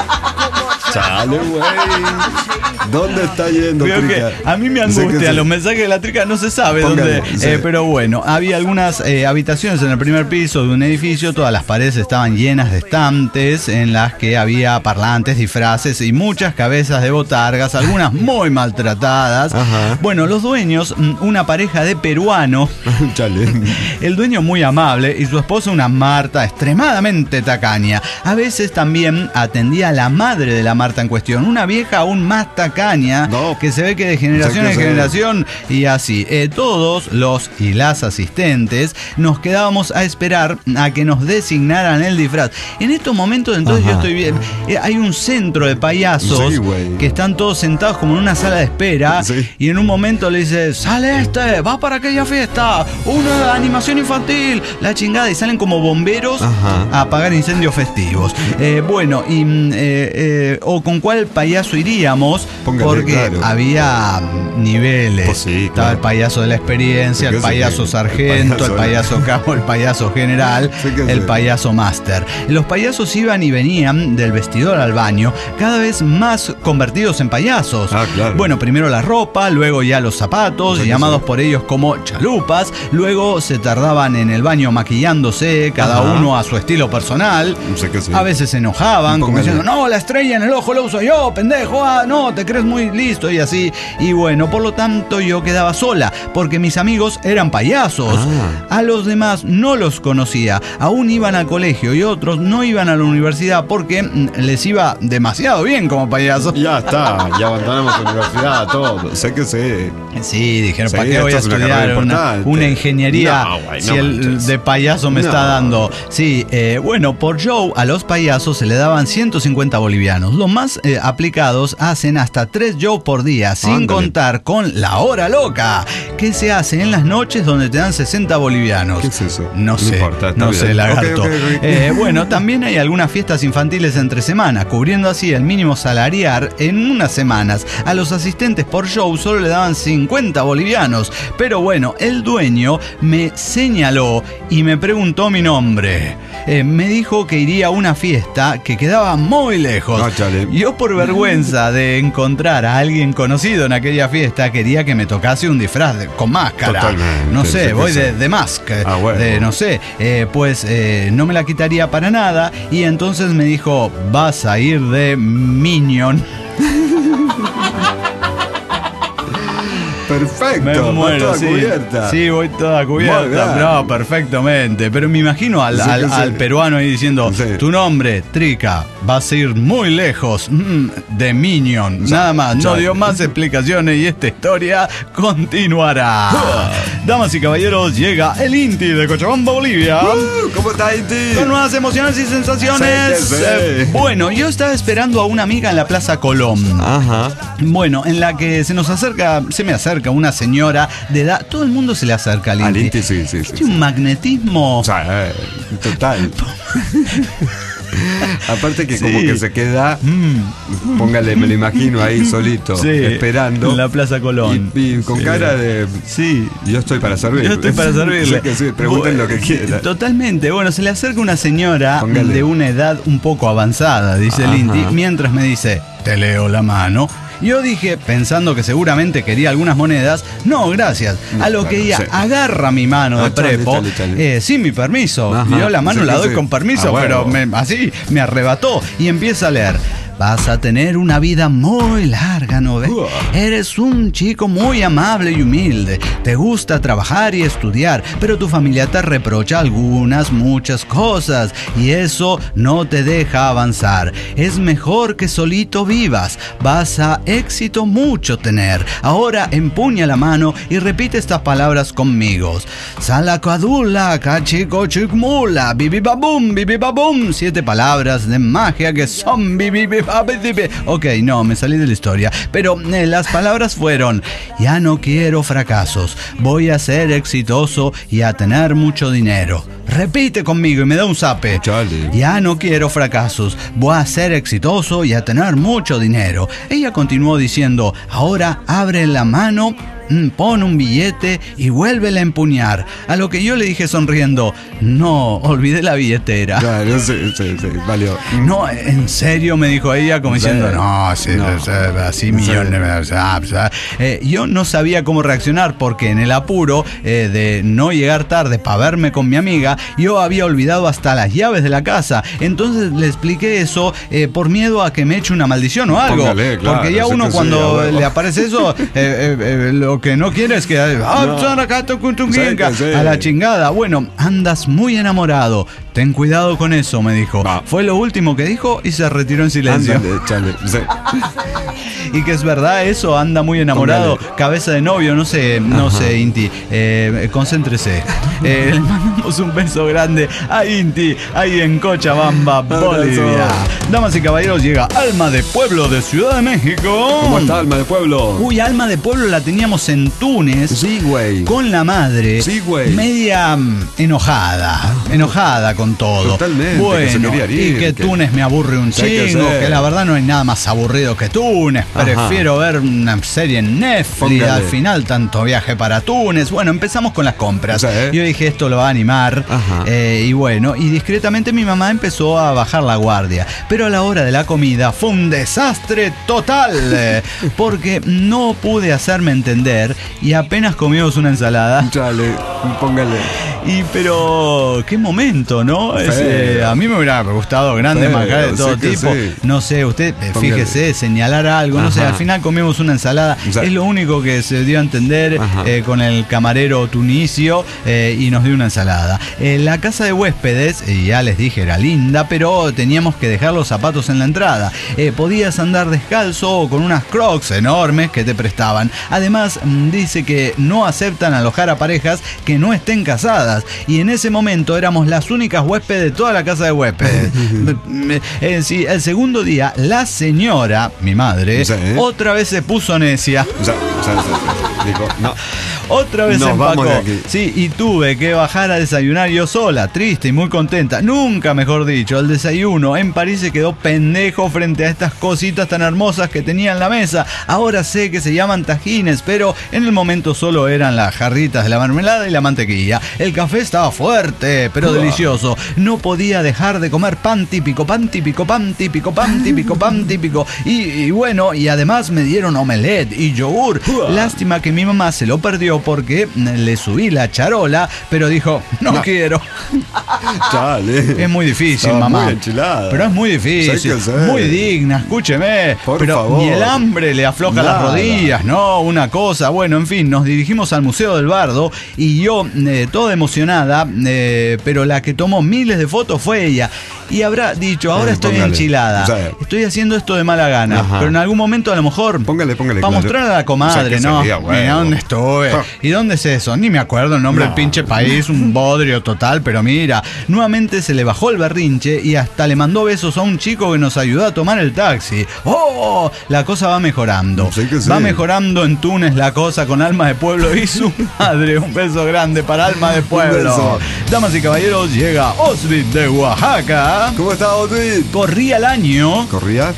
Speaker 3: Chale, güey. ¿Dónde está yendo, Trica?
Speaker 2: A mí me angustia los mensajes de la Trica, no se sabe dónde. Pero bueno, había algunas habitaciones en el primer piso de un edificio. Todas las paredes estaban llenas de estantes en las que había parlantes, disfraces y muchas cabezas de botargas, algunas muy maltratadas. Bueno, los dueños, una pareja de peruanos. Chale. El dueño muy amable y su esposa, una Marta extremadamente tacaña. A veces también atendía a la madre de la Marta en cuestión, una vieja aún más tacaña, que se ve que de generación en generación y así. Todos los y las asistentes nos quedábamos a esperar a que nos designaran el disfraz. En estos momentos, entonces yo estoy bien. Hay un centro de payasos que están todos sentados como en una sala de espera y en un momento le dice, sale va para aquella fiesta, una animación infantil, la chingada, y salen como bomberos a apagar incendios festivos. Bueno, y o con cuál payaso iríamos, porque había niveles. Estaba el payaso de la experiencia, el payaso sargento, el payaso cabo, el payaso general, el payaso máster. Los payasos iban y venían del vestidor al baño, cada vez más convertidos en payasos. Bueno, primero la ropa, luego ya los zapatos, llamados por ellos como chalupas, luego se tardaban en el baño maquillándose, cada uno a su estilo personal. A veces se enojaban, como diciendo, no, la estrella en el ojo lo uso yo, pendejo, no, te crees muy listo y así. Y bueno, por lo tanto yo quedaba sola, porque mis amigos eran payasos. A los demás no los conocía, aún iban al colegio y otros no iban a la universidad porque les iba demasiado bien como payasos.
Speaker 3: Ya está, ya abandonamos la universidad, todo. Sé que sé.
Speaker 2: Sí, dijeron, ¿para qué voy a estudiar una ingeniería si el de payaso me está dando? Sí, bueno, por show a los payasos se le daban 150 bolivianos. Los más aplicados hacen hasta 3 shows por día, sin contar con la hora loca, que se hace en las noches donde te dan 60 bolivianos. ¿Qué es eso? No sé, no sé, lagarto. Bueno, también hay algunas fiestas infantiles entre semanas, cubriendo así el mínimo salarial en unas semanas. A los asistentes por show solo le daban 50 bolivianos. Pero bueno, el dueño me señaló y me preguntó mi nombre. Me dijo que iría a una fiesta que quedaba muy lejos. Yo, por vergüenza de encontrar a alguien conocido en aquella fiesta, quería que me tocase un disfraz con máscara. Totalmente. No sé, voy de Mask. No sé, pues no me la quitaría para nada. Y entonces me dijo, vas a ir de Minion.
Speaker 3: Perfecto,
Speaker 2: me muero,
Speaker 3: toda cubierta.
Speaker 2: Sí, voy toda cubierta. No, perfectamente. Pero me imagino al peruano ahí diciendo, tu nombre, Trica, vas a ir muy lejos de Minion. Nada más, no dio más explicaciones y esta historia continuará. Damas y caballeros, llega el Inti de Cochabamba, Bolivia.
Speaker 3: ¿Cómo está, Inti?
Speaker 2: Con nuevas emociones y sensaciones. Bueno, yo estaba esperando a una amiga en la Plaza Colón. Bueno, en la que se me acerca una señora de edad. Todo el mundo se le acerca al Inti.
Speaker 3: Sí.
Speaker 2: Tiene un magnetismo.
Speaker 3: Total. Aparte que como que se queda, póngale, me lo imagino ahí solito, esperando.
Speaker 2: En la Plaza Colón.
Speaker 3: Y con cara de... yo estoy para servirle.
Speaker 2: Yo estoy para servirle.
Speaker 3: Pregunten lo que quieran.
Speaker 2: Totalmente. Bueno, se le acerca una señora de una edad un poco avanzada, dice el Inti, mientras me dice, te leo la mano. Yo dije, pensando que seguramente quería algunas monedas, no, gracias. A lo que ella agarra mi mano de prepo, sin mi permiso. Yo la mano la doy con permiso, pero así me arrebató y empieza a leer. vas a tener una vida muy larga, ¿no ves? Eres un chico muy amable y humilde. Te gusta trabajar y estudiar, pero tu familia te reprocha muchas cosas, y eso no te deja avanzar. Es mejor que solito vivas. Vas a éxito mucho tener. Ahora empuña la mano y repite estas palabras conmigo. Salakadula, kachiko chikmula, bibibabum, bibibabum. 7 palabras de magia que son bibibabibibib. Ok, no, me salí de la historia. Pero las palabras fueron: ya no quiero fracasos, voy a ser exitoso y a tener mucho dinero. Repite conmigo y me da un zape.
Speaker 3: Chale.
Speaker 2: Ya no quiero fracasos, voy a ser exitoso y a tener mucho dinero. Ella continuó diciendo: ahora abre la mano, pon un billete y vuélvela a empuñar. A lo que yo le dije sonriendo: no, olvidé la billetera.
Speaker 3: Claro, sí, valió.
Speaker 2: No, en serio, me dijo ella, como diciendo: no, sí, no. Así millones. Yo no sabía cómo reaccionar, porque en el apuro de no llegar tarde para verme con mi amiga, yo había olvidado hasta las llaves de la casa. Entonces le expliqué eso por miedo a que me eche una maldición o algo.
Speaker 3: Póngale, claro,
Speaker 2: porque ya uno cuando le aparece eso, lo que no quiere es que a la chingada. Bueno, andas muy enamorado, ten cuidado con eso, me dijo. Fue lo último que dijo y se retiró en silencio.
Speaker 3: Ándale, chale. Sí.
Speaker 2: Y que es verdad eso, anda muy enamorado. Póngale. Cabeza de novio, no sé, Inti. Concéntrese. Le mandamos un beso grande a Inti, ahí en Cochabamba, Bolivia. Damas y caballeros, llega Alma de Pueblo de Ciudad de México.
Speaker 3: ¿Cómo está Alma de Pueblo?
Speaker 2: Uy, Alma de Pueblo la teníamos en Túnez.
Speaker 3: Sí, güey.
Speaker 2: Con la madre.
Speaker 3: Sí, güey.
Speaker 2: Media enojada con todo.
Speaker 3: Totalmente.
Speaker 2: Bueno, y que Túnez me aburre un chingo, que la verdad no hay nada más aburrido que Túnez. Prefiero ver una serie en Netflix. Póngale. Al final, tanto viaje para Túnez. Bueno, empezamos con las compras. Yo dije, esto lo va a animar. Y bueno, y discretamente mi mamá empezó a bajar la guardia. Pero a la hora de la comida fue un desastre total. Porque no pude hacerme entender y apenas comimos una ensalada.
Speaker 3: Chale, póngale.
Speaker 2: Pero qué momento, ¿no? A mí me hubiera gustado grandes manjares de todo tipo. Sí. No sé, usted, fíjese, señalar algo, no sé, al final comimos una ensalada. Es lo único que se dio a entender con el camarero tunicio, y nos dio una ensalada. La casa de huéspedes, ya les dije, era linda, pero teníamos que dejar los zapatos en la entrada. Podías andar descalzo o con unas Crocs enormes que te prestaban. Además, dice que no aceptan alojar a parejas que no estén casadas. Y en ese momento éramos las únicas huéspedes de toda la casa de huéspedes. Sí, el segundo día, la señora, mi madre, otra vez se puso necia.
Speaker 3: Dijo, no.
Speaker 2: Otra vez se empacó. Sí, y tuve que bajar a desayunar yo sola, triste y muy contenta. Nunca mejor dicho, el desayuno en París se quedó pendejo frente a estas cositas tan hermosas que tenía en la mesa. Ahora sé que se llaman tajines, pero en el momento solo eran las jarritas de la mermelada y la mantequilla. El café estaba fuerte, pero delicioso. No podía dejar de comer pan típico, pan típico, pan típico, pan típico, pan típico. Y bueno, y además me dieron omelette y yogur. Lástima que mi mamá se lo perdió porque le subí la charola, pero dijo, no quiero.
Speaker 3: Chale.
Speaker 2: Es muy difícil, mamá. Muy enchilada. Pero es muy difícil. Muy digna, escúcheme. Por favor. Ni el hambre le afloja las rodillas, ¿no? Una cosa. Bueno, en fin, nos dirigimos al Museo del Bardo y yo, toda emocionada, pero la que tomó miles de fotos fue ella. Y habrá dicho, ahora estoy enchilada. Estoy haciendo esto de mala gana. Pero en algún momento a lo mejor
Speaker 3: póngale,
Speaker 2: para mostrar a la comadre, ¿no? Mira dónde estoy. ¿Y dónde es eso? Ni me acuerdo el nombre del pinche país, un bodrio total, pero mira, nuevamente se le bajó el berrinche y hasta le mandó besos a un chico que nos ayudó a tomar el taxi. ¡Oh! La cosa va mejorando. Va mejorando en Túnez la cosa con Alma de Pueblo y su madre. Un beso grande para Alma de Pueblo. Damas y caballeros, llega Osvid de Oaxaca.
Speaker 3: ¿Cómo está, Osvid?
Speaker 2: Corría el año...
Speaker 3: ¿Corría?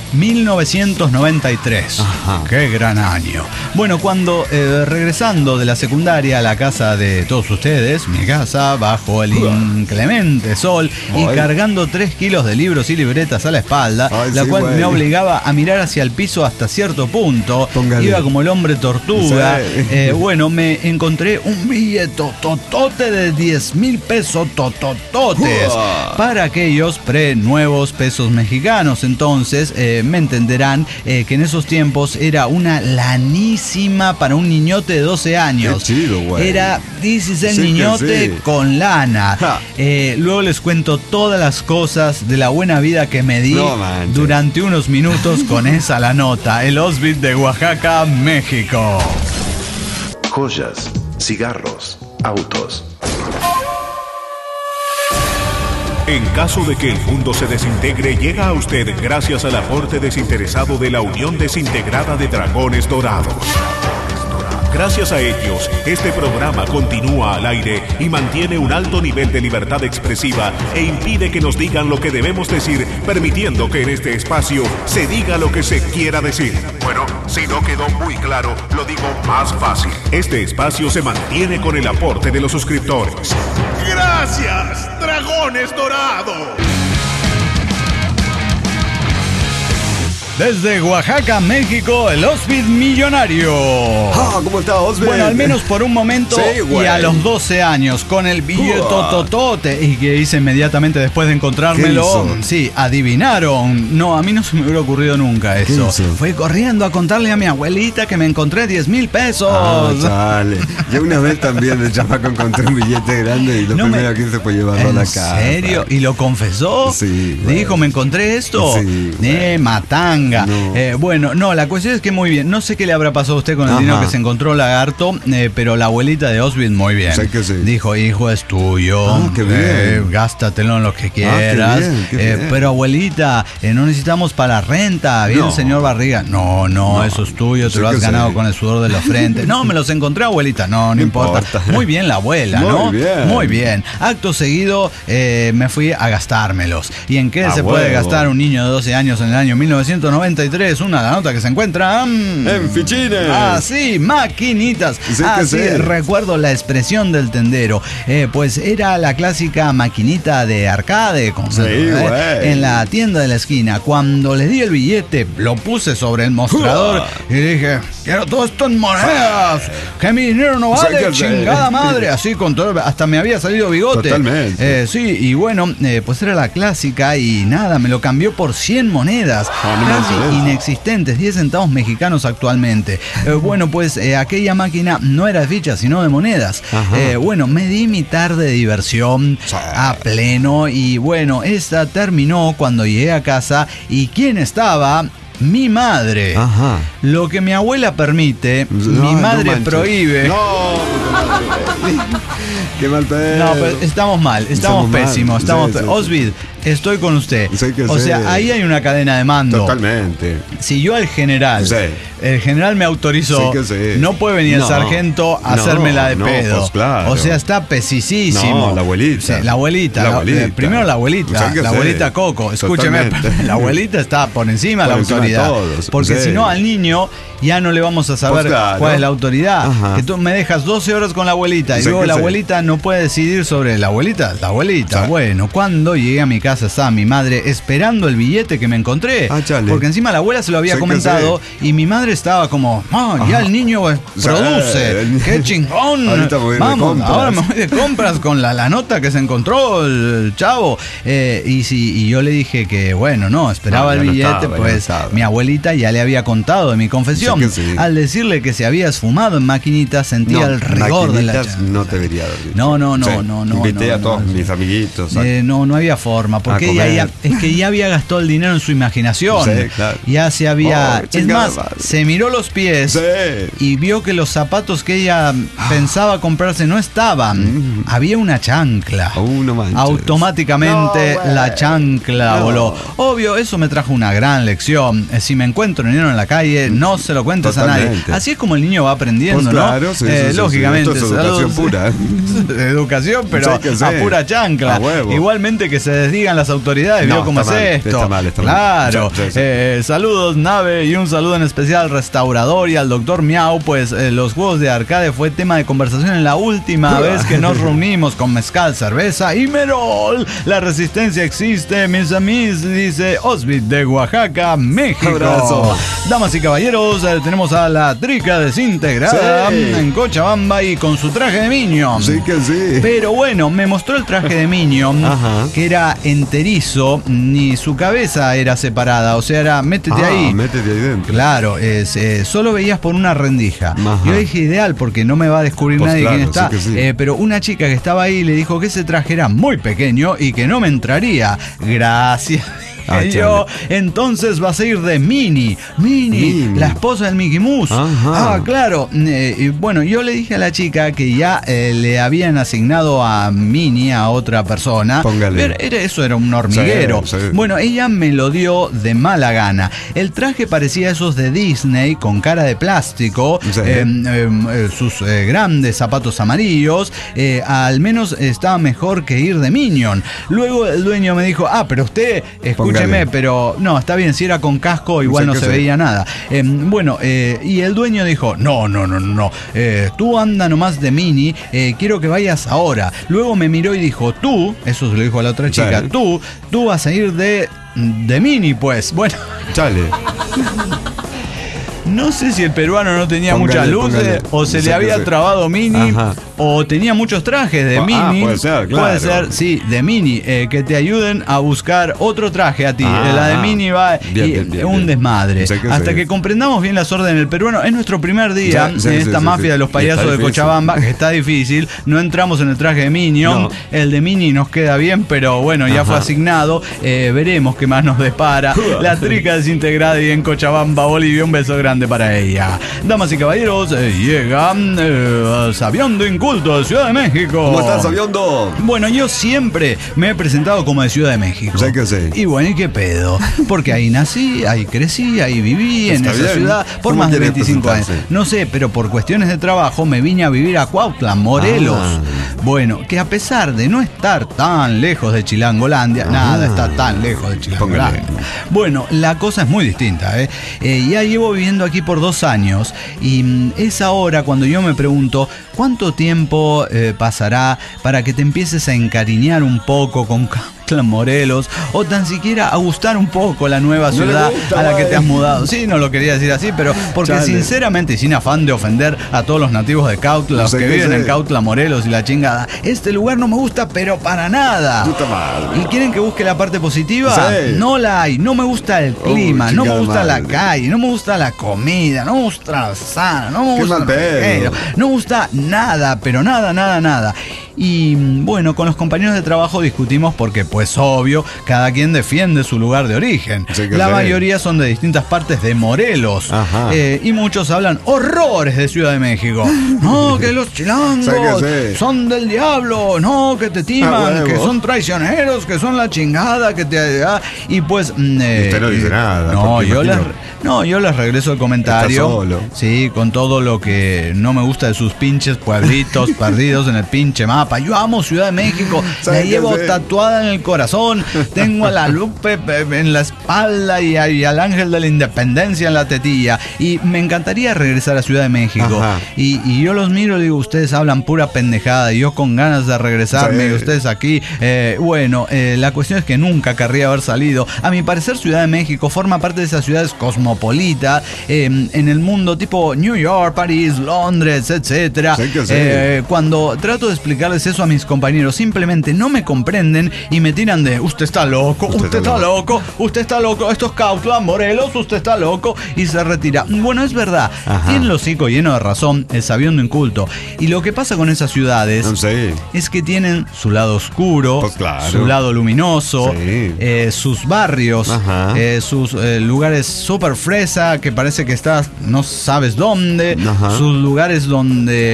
Speaker 2: 1993. ¡Qué gran año! Bueno, cuando regresando de la secundaria a la casa de todos ustedes, mi casa, bajo el inclemente sol y cargando 3 kilos de libros y libretas a la espalda, la cual me obligaba a mirar hacia el piso hasta cierto punto. Iba como el hombre tortuga. Bueno, me encontré un billete totote de 10,000 pesos totototes para aquellos compré nuevos pesos mexicanos. Entonces, me entenderán que en esos tiempos era una lanísima para un niñote de 12 años.
Speaker 3: Qué chido, güey.
Speaker 2: Era, dices, el
Speaker 3: Sí,
Speaker 2: niñote
Speaker 3: sí.
Speaker 2: con lana. Luego les cuento todas las cosas de la buena vida que me di durante unos minutos con esa la nota. El Osbit de Oaxaca, México.
Speaker 1: Joyas, cigarros, autos. En caso de que el mundo se desintegre, llega a usted gracias al aporte desinteresado de la Unión Desintegrada de Dragones Dorados. Gracias a ellos, este programa continúa al aire y mantiene un alto nivel de libertad expresiva e impide que nos digan lo que debemos decir, permitiendo que en este espacio se diga lo que se quiera decir. Bueno, si no quedó muy claro, lo digo más fácil. Este espacio se mantiene con el aporte de los suscriptores. ¡Gracias, Dragones Dorados!
Speaker 2: Desde Oaxaca, México, el Osbit millonario.
Speaker 3: ¿Cómo está, Osbit?
Speaker 2: Bueno, al menos por un momento,
Speaker 3: sí,
Speaker 2: y a los 12 años, con el billete tototote, y que hice inmediatamente después de encontrármelo. Sí, adivinaron. No, a mí no se me hubiera ocurrido nunca eso. Fui corriendo a contarle a mi abuelita que me encontré 10,000 pesos.
Speaker 3: Chale. Yo una vez también de chamaco encontré un billete grande y lo primero que hice fue llevarlo a la casa.
Speaker 2: ¿En serio? ¿Y lo confesó?
Speaker 3: Sí.
Speaker 2: Dijo, me encontré esto.
Speaker 3: Sí.
Speaker 2: Matanga. No. Bueno, no, la cuestión es que muy bien. No sé qué le habrá pasado a usted con el dinero que se encontró Lagarto, pero la abuelita de Osbit muy bien.
Speaker 3: Sé que sí.
Speaker 2: Dijo, hijo, es tuyo.
Speaker 3: Qué bien.
Speaker 2: Gástatelo en lo que quieras.
Speaker 3: Qué bien.
Speaker 2: Pero abuelita, no necesitamos para la renta. Bien, señor Barriga. No, eso es tuyo, te lo has ganado con el sudor de la frente. No, me los encontré, abuelita. No importa. Muy bien la abuela, ¿no? Muy bien. Acto seguido, me fui a gastármelos. ¿Y en qué se puede gastar un niño de 12 años en el año 1993? La nota que se encuentra
Speaker 3: en fichines.
Speaker 2: Sí, maquinitas. Sí, recuerdo la expresión del tendero. Pues era la clásica maquinita de arcade en la tienda de la esquina. Cuando le di el billete, lo puse sobre el mostrador y dije, quiero todo esto en monedas, que mi dinero no vale, chingada madre. Así con todo, hasta me había salido bigote.
Speaker 3: Totalmente.
Speaker 2: Sí, y bueno, pues era la clásica y nada, me lo cambió por 100 monedas. Casi inexistentes, 10 centavos mexicanos actualmente. Bueno, pues aquella máquina no era de fichas, sino de monedas. Bueno, me di mi tarde de diversión a pleno y bueno, esta terminó cuando llegué a casa y ¿quién estaba? Mi madre. Lo que mi abuela permite, mi madre prohíbe.
Speaker 3: Qué mal pedo.
Speaker 2: No, pero estamos mal, estamos pésimos. Osbit, estoy con usted. O sea, ahí hay una cadena de mando.
Speaker 3: Totalmente.
Speaker 2: Si yo al general, el general me autorizó, no puede venir el sargento a hacérmela de pedo.
Speaker 3: Pues claro.
Speaker 2: O sea, está pesisísimo.
Speaker 3: No, la abuelita.
Speaker 2: Sí, la abuelita. Primero la abuelita. La abuelita Coco. Escúcheme, la abuelita está por encima de la autoridad. Porque si no, al niño ya no le vamos a saber cuál es la autoridad. Que tú me dejas 12 horas con la abuelita y luego la abuelita no puede decidir sobre la abuelita. Bueno, cuando llegué a mi casa estaba mi madre esperando el billete que me encontré. Porque encima la abuela se lo había comentado y mi madre estaba como, ya el niño produce. ¡Qué chingón! Vamos, ahora me voy de compras con la nota que se encontró el chavo. Y yo le dije que, bueno, no, esperaba el billete, pues mi abuelita ya le había contado de mi confesión. Al decirle que se había esfumado en maquinitas, sentía el rigor de la
Speaker 3: no te debería haber dicho.
Speaker 2: No.
Speaker 3: Invité a todos mis amiguitos.
Speaker 2: No había forma, porque ella es que ya había gastado el dinero en su imaginación. Ya se había... es más, se miró los pies y vio que los zapatos que ella pensaba comprarse no estaban. Había una chancla. Automáticamente la chancla voló. Obvio, eso me trajo una gran lección. Si me encuentro dinero en la calle, no se lo cuentes a nadie. Así es como el niño va aprendiendo, ¿no? Lógicamente.
Speaker 3: Esto es educación pura.
Speaker 2: Educación, pero a pura chancla. Igualmente que se desdigan las autoridades. ¿Vio cómo es esto?
Speaker 3: Está mal.
Speaker 2: Claro. Saludos, Nave, y un saludo en especial al restaurador y al doctor Miau, pues los juegos de arcade fue tema de conversación en la última vez que nos reunimos con mezcal, cerveza y merol. La resistencia existe, mis amigos, dice Osbit de Oaxaca, México.
Speaker 3: Abrazo.
Speaker 2: Damas y caballeros, tenemos a la Trica desintegrada en Cochabamba y con su traje de Minion.
Speaker 3: Sí.
Speaker 2: Pero bueno, me mostró el traje de Minion, que era en enterizo, ni su cabeza era separada, o sea, era métete ahí.
Speaker 3: Métete ahí dentro.
Speaker 2: Claro, solo veías por una rendija.
Speaker 3: Ajá.
Speaker 2: Yo dije ideal porque no me va a descubrir
Speaker 3: Pues
Speaker 2: nadie
Speaker 3: claro,
Speaker 2: quién está.
Speaker 3: sí que sí.
Speaker 2: Pero una chica que estaba ahí le dijo que ese traje era muy pequeño y que no me entraría. Gracias. Yo, entonces vas a ir de Minnie, la esposa del Mickey Mouse.
Speaker 3: Ajá.
Speaker 2: Claro. Bueno, yo le dije a la chica que ya le habían asignado a Minnie a otra persona.
Speaker 3: Póngale.
Speaker 2: Eso era un hormiguero.
Speaker 3: Sí, sí.
Speaker 2: Bueno, ella me lo dio de mala gana. El traje parecía esos de Disney con cara de plástico,
Speaker 3: Sí.
Speaker 2: sus grandes zapatos amarillos. Al menos estaba mejor que ir de Minion. Luego el dueño me dijo, pero usted, escúcheme, pero no, está bien, si era con casco igual no se veía nada. Y el dueño dijo, no, tú anda nomás de Mini, quiero que vayas ahora. Luego me miró y dijo, tú, eso se lo dijo a la otra chica, tú vas a ir de Mini, pues. Bueno.
Speaker 3: Chale.
Speaker 2: No sé si el peruano no tenía muchas luces o se le había trabado Mini.
Speaker 3: Ajá.
Speaker 2: O tenía muchos trajes de Mini.
Speaker 3: Puede ser, claro.
Speaker 2: Puede ser, sí, de Mini, que te ayuden a buscar otro traje a ti. La de Mini va un desmadre. Hasta que comprendamos bien las órdenes del peruano. Es nuestro primer día en esta mafia de los payasos de Cochabamba, que está difícil. No entramos en el traje de Minion. No. El de Mini nos queda bien, pero bueno, ya fue asignado. Veremos qué más nos depara. La trica desintegrada y en Cochabamba, Bolivia. Un beso grande para ella. Damas y caballeros, llega Sabiondo Inculto de Ciudad de México.
Speaker 3: ¿Cómo estás, Sabiondo?
Speaker 2: Bueno, yo siempre me he presentado como de Ciudad de México.
Speaker 3: Sé que sé.
Speaker 2: Y bueno, ¿y qué pedo? Porque ahí nací, ahí crecí, ahí viví en esa ciudad por más de 25 años. No sé, pero por cuestiones de trabajo me vine a vivir a Cuautla, Morelos. Bueno, que a pesar de no estar tan lejos de Chilangolandia, nada está tan lejos de Chilangolandia. Bueno, la cosa es muy distinta, ya llevo viviendo aquí por 2 años y es ahora cuando yo me pregunto ¿cuánto tiempo pasará para que te empieces a encariñar un poco con Morelos o tan siquiera a gustar un poco la nueva ciudad a la que te has mudado? Sí, no lo quería decir así, pero porque sinceramente, sin afán de ofender a todos los nativos de Cuautla, los que viven en Cuautla, Morelos y la chingada, este lugar no me gusta, pero para nada. ¿Y quieren que busque la parte positiva? Sí. No la hay. No me gusta el clima, no me gusta la calle, no me gusta la comida, no me gusta la sana, no me gusta no me gusta nada, pero nada. Y bueno, con los compañeros de trabajo discutimos porque, pues obvio, cada quien defiende su lugar de origen. La mayoría son de distintas partes de Morelos. Y muchos hablan horrores de Ciudad de México. No, que los chilangos son del diablo. No, que te timan, que son traicioneros, que son la chingada, que te... Y pues...
Speaker 3: usted no dice nada.
Speaker 2: Yo les regreso el comentario.
Speaker 3: Solo.
Speaker 2: Sí, con todo lo que no me gusta de sus pinches pueblitos perdidos en el pinche mapa. Yo amo Ciudad de México, la llevo tatuada en el corazón, tengo a la Lupe en la espalda y al Ángel de la Independencia en la tetilla. Y me encantaría regresar a Ciudad de México. Y yo los miro y digo, ustedes hablan pura pendejada y yo con ganas de regresarme y ustedes aquí. La cuestión es que nunca querría haber salido. A mi parecer Ciudad de México forma parte de esas ciudades cosmopolitas en el mundo, tipo New York, París, Londres, etcétera. Cuando trato de explicarles eso a mis compañeros, simplemente no me comprenden y me tiran de usted está loco, usted está loco, esto es Cuautla, Morelos, usted está loco, y se retira. Bueno, es verdad, tiene el hocico lleno de razón el Sabiondo Inculto. Y lo que pasa con esas ciudades es que tienen su lado oscuro, su lado luminoso, sus barrios, sus lugares súper fresa que parece que estás no sabes dónde, sus lugares donde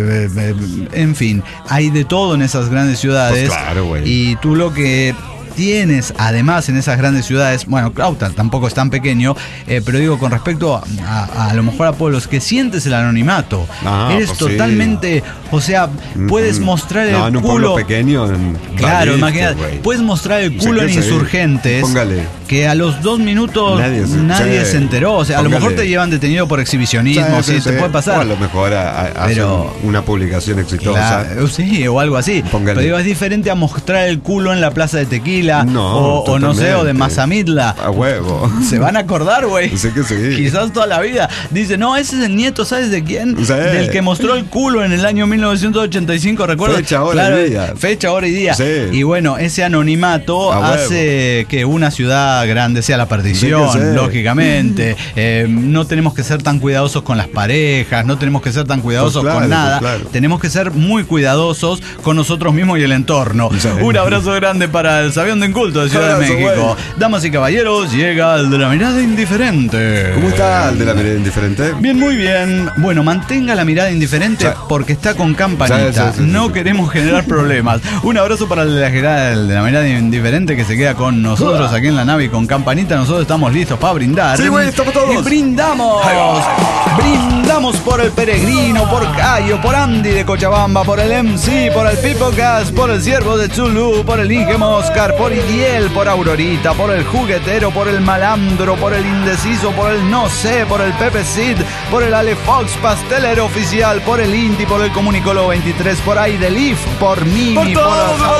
Speaker 2: en fin, hay de todo en esas grandes ciudades. Y tú lo que tienes además en esas grandes ciudades, bueno, Cuautla tampoco es tan pequeño, pero digo, con respecto a lo mejor a pueblos, que sientes el anonimato. Eres totalmente, o sea, puedes mostrar el culo. En un pueblo
Speaker 3: pequeño.
Speaker 2: Claro, imagínate, puedes mostrar el culo en Insurgentes. que a los 2 minutos nadie se enteró. O sea, a lo mejor te llevan detenido por exhibicionismo, sí, te puede pasar.
Speaker 3: O a lo mejor hacen una publicación exitosa.
Speaker 2: Sí, o algo así.
Speaker 3: Póngale.
Speaker 2: Pero digo, es diferente a mostrar el culo en la plaza de Tequila o no sé, o de Mazamitla.
Speaker 3: A huevo.
Speaker 2: Se van a acordar, güey.
Speaker 3: Sé que sí.
Speaker 2: Quizás toda la vida. Dice, no, ese es el nieto, ¿sabes de quién?
Speaker 3: Sí.
Speaker 2: Del que mostró el culo en el año 1985, ¿recuerdas?
Speaker 3: Fecha, hora y día.
Speaker 2: Fecha, hora y día.
Speaker 3: Sí.
Speaker 2: Y bueno, ese anonimato hace que una ciudad grande sea la perdición, lógicamente. No tenemos que ser tan cuidadosos con las parejas, no tenemos que ser tan cuidadosos con nada. Tenemos que ser muy cuidadosos con nosotros mismos y el entorno. Sí. Un abrazo grande para el Sabión de Inculto de Ciudad de México. Damas y caballeros, llega el de la mirada indiferente.
Speaker 3: ¿Cómo está el de la mirada indiferente?
Speaker 2: Bien, muy bien. Bueno, mantenga la mirada indiferente porque está con campanita. No queremos generar problemas. Un abrazo para el de la mirada indiferente que se queda con nosotros aquí en la nave y con campanita. Nosotros estamos listos para brindar.
Speaker 3: Sí, güey, estamos todos.
Speaker 2: Y brindamos. Brindamos por el Peregrino, por Cayo, por Andy de Cochabamba, por el MC, por el Pipo Gas, por el Ciervo de Zulu, por el Inge Moscar, por Idiel, por Aurorita, por el Juguetero, por el Malandro, por el Indeciso, por el No Sé, por el Pepe Cid, por el Ale Fox, pastelero oficial, por el Inti, por el Comunicólogo 23, por Aidelif, por Mimi, por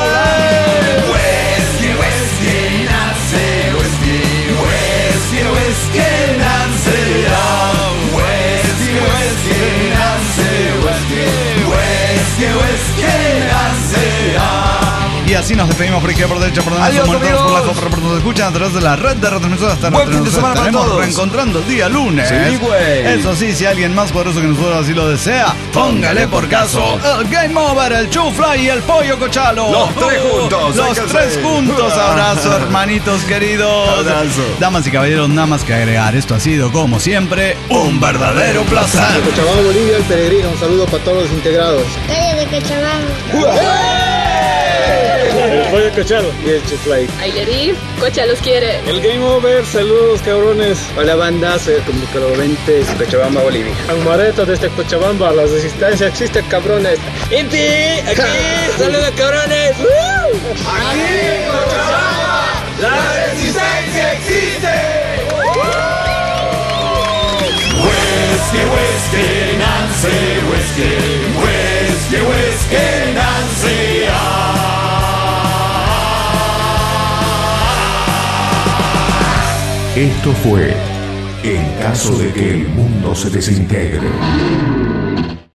Speaker 2: Y así nos despedimos por izquierda, por derecha, por donde somos todos, por la compra, por donde escuchan a través de la red de retransmisoras. Hasta
Speaker 3: buen fin de semana para todos.
Speaker 2: Reencontrando el día lunes.
Speaker 3: Sí, güey.
Speaker 2: Eso sí, si alguien más poderoso que nosotros así lo desea, póngale por caso el Game Over, el Chufly y el Pollo Cochalo.
Speaker 3: Los tres juntos.
Speaker 2: Los tres juntos. Abrazo, hermanitos queridos.
Speaker 3: Abrazo.
Speaker 2: Damas y caballeros, nada más que agregar. Esto ha sido, como siempre, un verdadero placer.
Speaker 5: De Cochabamba, Bolivia, el Peregrino. Un saludo para todos los integrados.
Speaker 6: Calle de Cochabamba.
Speaker 5: El Pollo Cochalo y el Chufly.
Speaker 7: Ailerif, Cocha los quiere.
Speaker 5: El Game Over, saludos cabrones. Hola banda, soy el Comunicólogo 20, Cochabamba, Bolivia. Almareto desde Cochabamba, la resistencia existe, cabrones. Inti, aquí, saludos cabrones.
Speaker 4: Aquí en Cochabamba, la resistencia existe. Whisky, Nancy, whisky, Nancy.
Speaker 1: Esto fue En caso de que el mundo se desintegre.